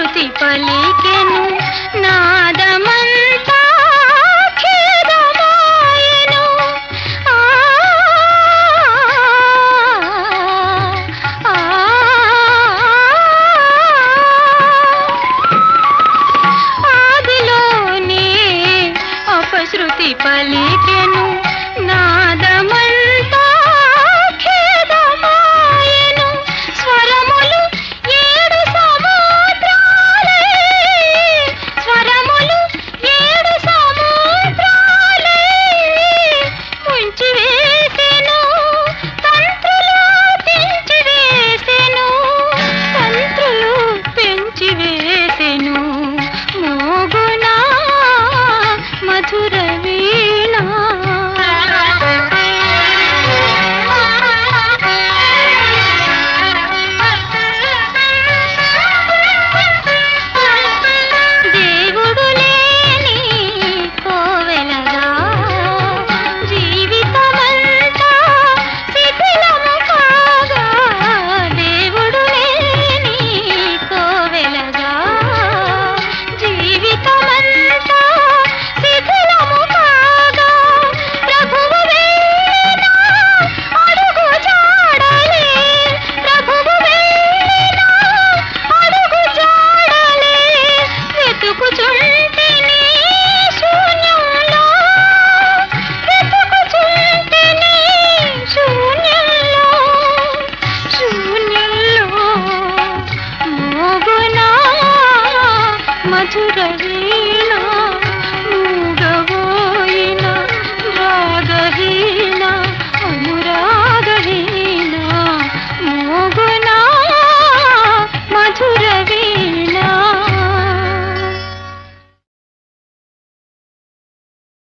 అపశృతి పలికెను నాదమంతా ఖేదమాయెను. ఆదిలోనే అపశృతి పలికెను నాదమంతా ఖేదమాయెను. స్వరములు ఏడు సముద్రాలే, స్వరములు ఏడు సముద్రాలే ముంచివేసెను. తంత్రులు పెంచివేసెను, తంత్రులు పెంచివేసెను. మోగునా మధుర వీణ. దేవుడు లేని కోవెలగా జీవితమంతా శిథిలము కాగా, దేవుడు లేని కోవెలగా జీవితమంతా శిథిలము కాగా, ప్రభువు వెళ్ళిన అడుగు జాడలే, ప్రభువు వెళ్ళిన అడుగు జాడలే వెతుకుచుంటిని శూన్యంలో, వెతుకుచుంటిని శూన్యంలో, శూన్యంలో మోగునా మధుర వీణ.